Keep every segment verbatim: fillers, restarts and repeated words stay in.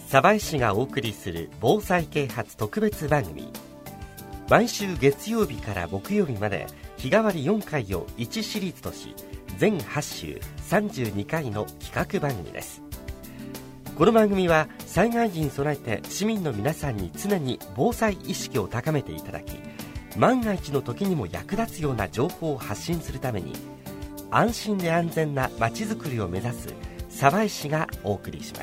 鯖江市がお送りする防災啓発特別番組。毎週月曜日から木曜日まで日替わりよんかいをいちシリーズとし、全はち週さんじゅうにかいの企画番組です。この番組は災害時に備えて市民の皆さんに常に防災意識を高めていただき、万が一の時にも役立つような情報を発信するために、安心で安全なまちづくりを目指す鯖江市がお送りします。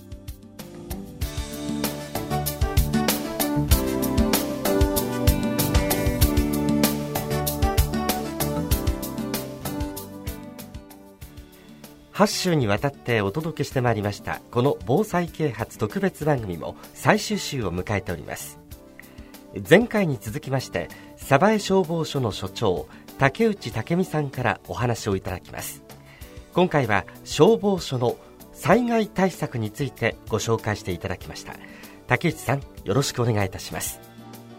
はち週にわたってお届けしてまいりましたこの防災啓発特別番組も最終週を迎えております。前回に続きまして鯖江消防署の署長竹内武美さんからお話をいただきます。今回は消防署の災害対策についてご紹介していただきました。竹内さん、よろしくお願いいたします。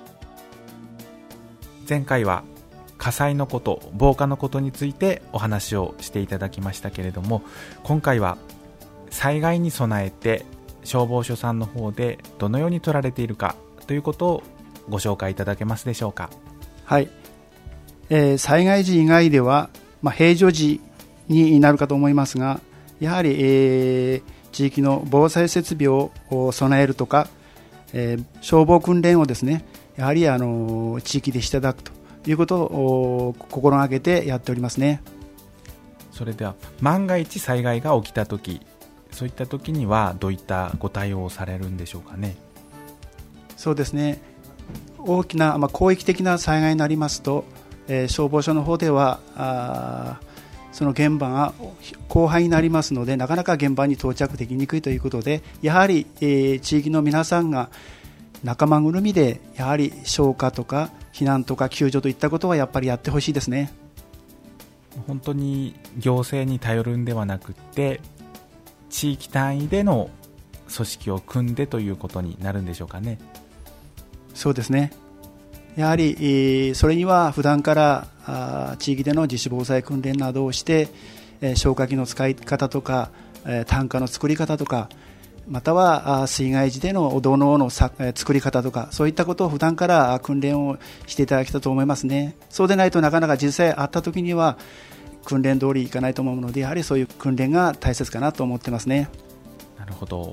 前回は火災のこと、防火のことについてお話をしていただきましたけれども、今回は災害に備えて消防署さんの方でどのように取られているかということをご紹介いただけますでしょうか。 はい、えー、災害時以外では、まあ、平常時になるかと思いますが、やはり、えー、地域の防災設備を備えるとか、えー、消防訓練をですね、やはり、あのー、地域でしていただくということを心がけてやっておりますね。 それでは万が一災害が起きたとき、そういったときにはどういったご対応をされるんでしょうかね。 そうですね、大きな、まあ、広域的な災害になりますと、えー、消防署の方ではあその現場が広範囲になりますので、なかなか現場に到着できにくいということで、やはり、えー、地域の皆さんが仲間ぐるみでやはり消火とか避難とか救助といったことはやっぱりやってほしいですね。 本当に行政に頼るんではなくて、地域単位での組織を組んでということになるんでしょうかね。 そうですね、やはり、えー、それには普段からあ地域での自主防災訓練などをして、えー、消火器の使い方とか、えー、担架の作り方とか、またはあ水害時でのお堂のさ、えー、作り方とか、そういったことを普段から訓練をしていただきたいと思いますね。そうでないとなかなか実際あった時には訓練通りいかないと思うので、やはりそういう訓練が大切かなと思ってますね。 なるほど。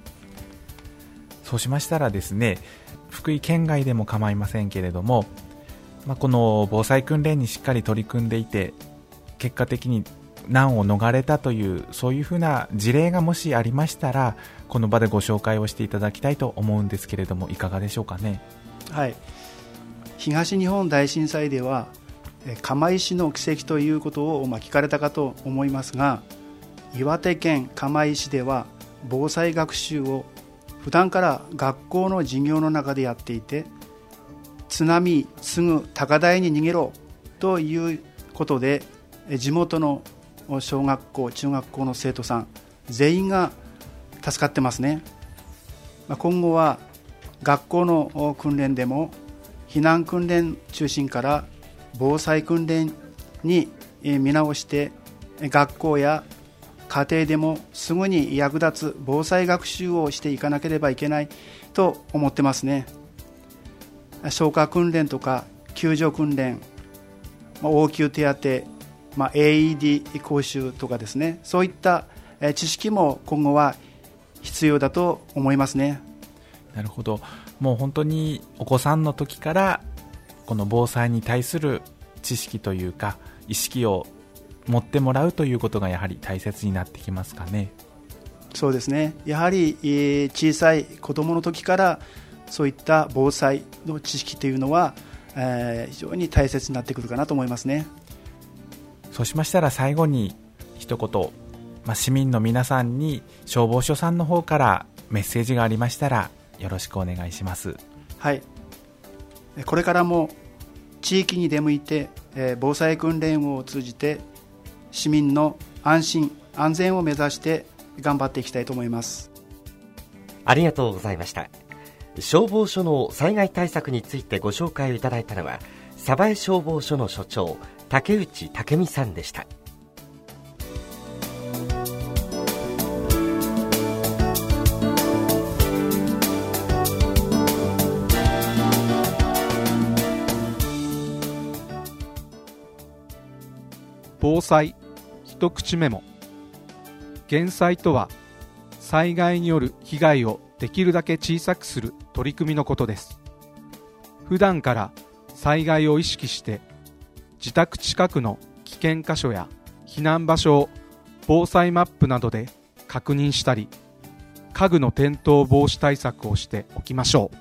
そうしましたらですね、福井県外でも構いませんけれども、まあ、この防災訓練にしっかり取り組んでいて、結果的に難を逃れたという、そういうふうな事例がもしありましたら、この場でご紹介をしていただきたいと思うんですけれども、いかがでしょうかね。 はい、東日本大震災では釜石の奇跡ということを、まあ、聞かれたかと思いますが、岩手県釜石では防災学習を普段から学校の授業の中でやっていて、津波すぐ高台に逃げろということで、地元の小学校中学校の生徒さん全員が助かってますね。今後は学校の訓練でも避難訓練中心から防災訓練に見直して、学校や家庭でもすぐに役立つ防災学習をしていかなければいけないと思ってますね。消火訓練とか救助訓練、応急手当、まあ、エーイーディー 講習とかですね、そういった知識も今後は必要だと思いますね。 なるほど。もう本当にお子さんの時からこの防災に対する知識というか意識を持ってもらうということがやはり大切になってきますかね。 そうですね、やはり、えー、小さい子どもの時からそういった防災の知識というのは、えー、非常に大切になってくるかなと思いますね。 そうしましたら最後に一言、まあ、市民の皆さんに消防署さんの方からメッセージがありましたらよろしくお願いします。 はい、これからも地域に出向いて、えー、防災訓練を通じて市民の安心安全を目指して頑張っていきたいと思います。 ありがとうございました。消防署の災害対策についてご紹介をいただいたのは鯖江消防署の署長竹内武美さんでした。 防災一口メモ。減災とは災害による被害をできるだけ小さくする取り組みのことです。普段から災害を意識して自宅近くの危険箇所や避難場所を防災マップなどで確認したり、家具の転倒防止対策をしておきましょう。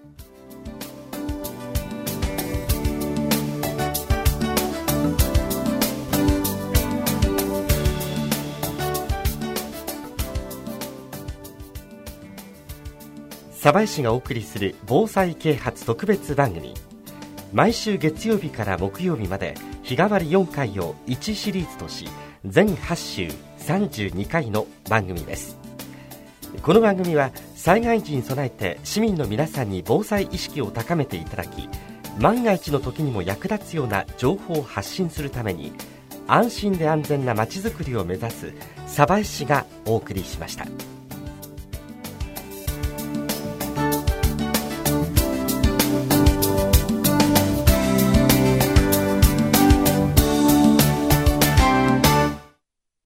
鯖江市がお送りする防災啓発特別番組、毎週月曜日から木曜日まで日替わりよんかいをいちシリーズとし、全はち週さんじゅうにかいの番組です。この番組は災害時に備えて市民の皆さんに防災意識を高めていただき、万が一の時にも役立つような情報を発信するために、安心で安全なまちづくりを目指す鯖江市がお送りしました。